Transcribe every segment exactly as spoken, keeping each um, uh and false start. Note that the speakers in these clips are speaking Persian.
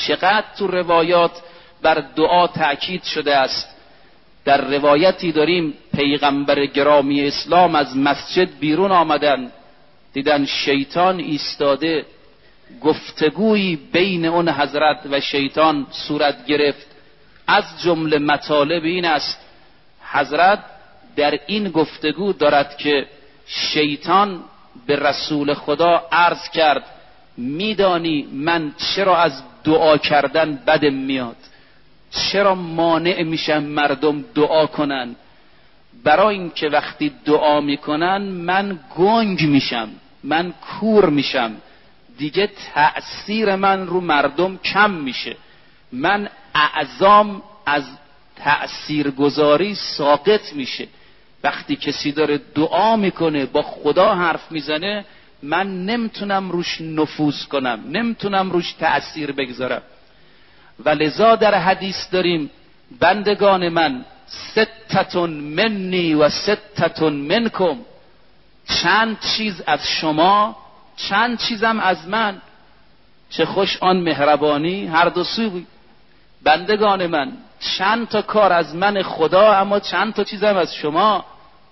چقدر تو روایات بر دعا تأکید شده است. در روایتی داریم پیغمبر گرامی اسلام از مسجد بیرون آمدن، دیدن شیطان ایستاده، گفتگویی بین اون حضرت و شیطان صورت گرفت. از جمله مطالب این است حضرت در این گفتگو دارد که شیطان به رسول خدا عرض کرد میدانی من چرا از دعا کردن بدم میاد، چرا مانع میشم مردم دعا کنن؟ برای اینکه وقتی دعا میکنن من گنگ میشم، من کور میشم، دیگه تأثیر من رو مردم کم میشه، من اعظام از تأثیر گذاری ساقط میشه. وقتی کسی داره دعا میکنه با خدا حرف میزنه من نمیتونم روش نفوذ کنم، نمیتونم روش تأثیر بگذارم. و لذا در حدیث داریم بندگان من ستتون منی و ستتون منکم، چند چیز از شما چند چیزم از من. چه خوش آن مهربانی هر دو سوی. بندگان من چند تا کار از من خدا اما چند تا چیزم از شما.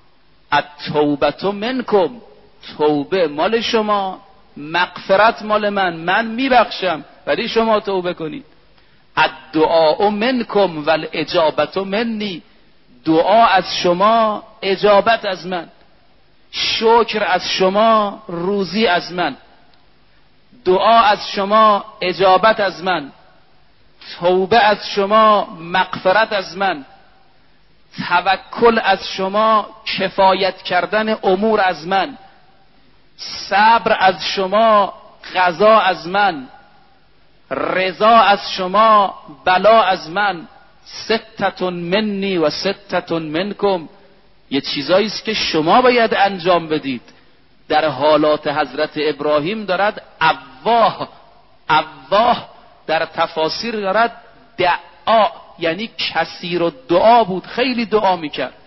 التوبت منکم، توبه مال شما، مغفرت مال من، من میبخشم ولی شما توبه کنید. الدعاء منکم والاجابت منی، دعا از شما، اجابت از من، شکر از شما، روزی از من. دعا از شما، اجابت از من، توبه از شما، مغفرت از من، توکل از شما، کفایت کردن امور از من، صبر از شما، قضا از من، رضا از شما، بلا از من. ستتون منی و ستتون منکم، یه چیزایی است که شما باید انجام بدید. در حالات حضرت ابراهیم دارد اواه، اواه در تفاسیر دارد دعا، یعنی کثیر و دعا بود، خیلی دعا میکرد.